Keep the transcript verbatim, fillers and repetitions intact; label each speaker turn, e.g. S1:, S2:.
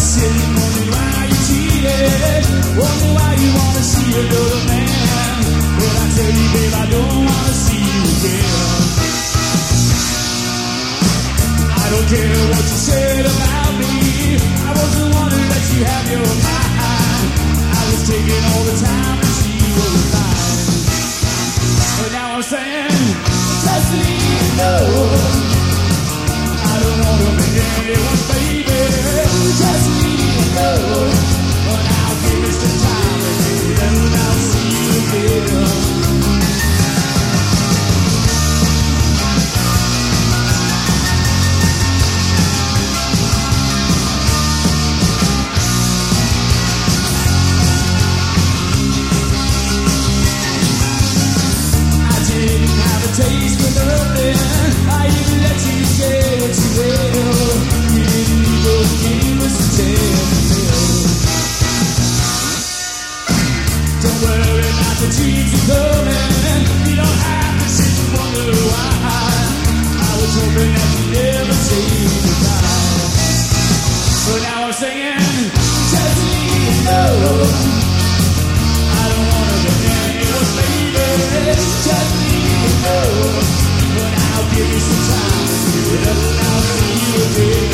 S1: sitting wondering why you cheated, wondering why you wanna see another man. But I tell you, babe, I don't wanna see you again. I don't care what you said about me. I wasn't one to let you have your mind. I was taking all the time and she was mine. But now I'm saying, just leave me alone. I don't wanna be anyone, baby. Just leave me alone. But I'll give it some time again, and I'll see you again. Taste for nothing. I even let you say what you will. You didn't even give us a tale. Don't worry about the dreams you're coming. You don't have to sit and wonder why. I was hoping that you'd never say goodbye. But now I'm saying, just leave me alone. I don't wanna be anyone's baby. Just leave me alone. But I'll give you some time to do it, and I'll see you again.